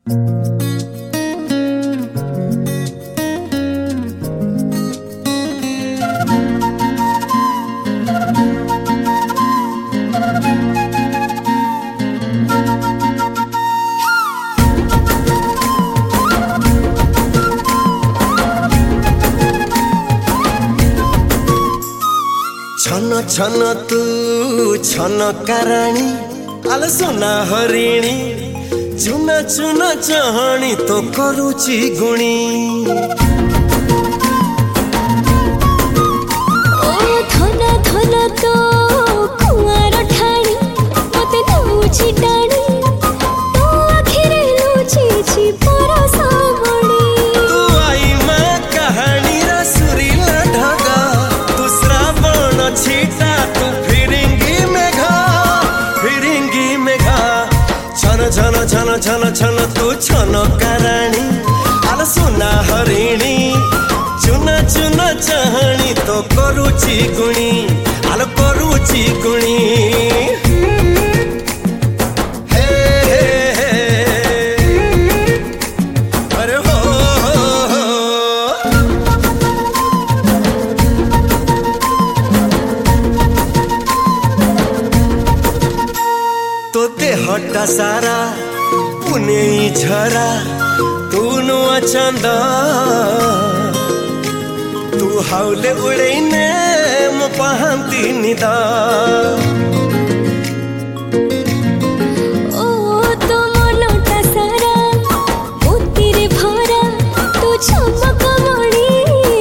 छन छन तू छन कराणी आल सोना हरिणी चुना चुना चाहणी तो करुची गुणी ओ धन धन तो कुआर ठाणी मते नौची टाणी तो आखिरे लुची छी परसावणी तू आई मां कहानी रा सुरीला ढगा तू श्रावण छीटा तू फिरिंगी मेघा छन छन छन छन छन तू छन कराणी आल सोना हरिणी चुना चुना चाहणी तो करुची गुणी आल करुची गुणी हे हे हे अरे हो तो देहटा सारा पुने झरा तू नुआ चंदा तू हाउले उड़ैने मो पहांती निदा ओ तो मनटा सारा मोतीरे भरा तू चमक मणि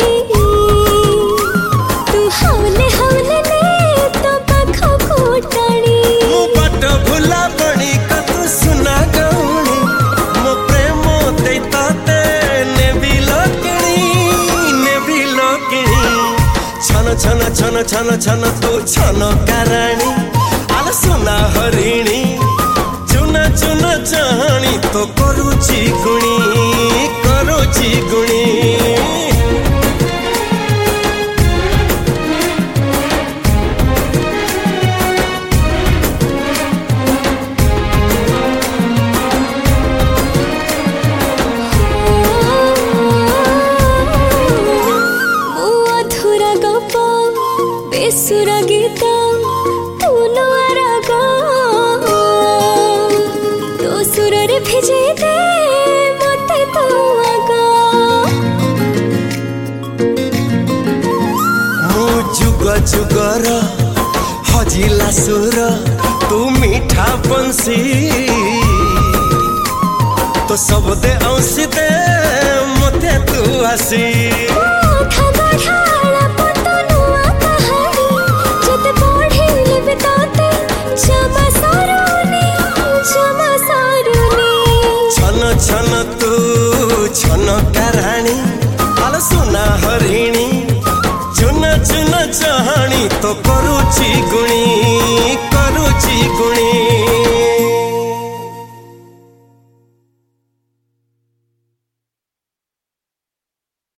तू हावले हावले ने तो पाख कोटाणी मो बाट भुला बणी का तू सुना गौणी मो प्रेम दैताते नेबी लोकिणी छन छन छन छन छन तू छन कराणी आल सोना हरिणी चुना चुना चाहणी तो करुची गुणी बेसुरा गीत तू नुआरा गा तो सुर रे भिजे दे मते तू आगा मु जुग जुगर हजिला सुर तू मीठा बंसी तो सब दे औसी दे मते तू आसी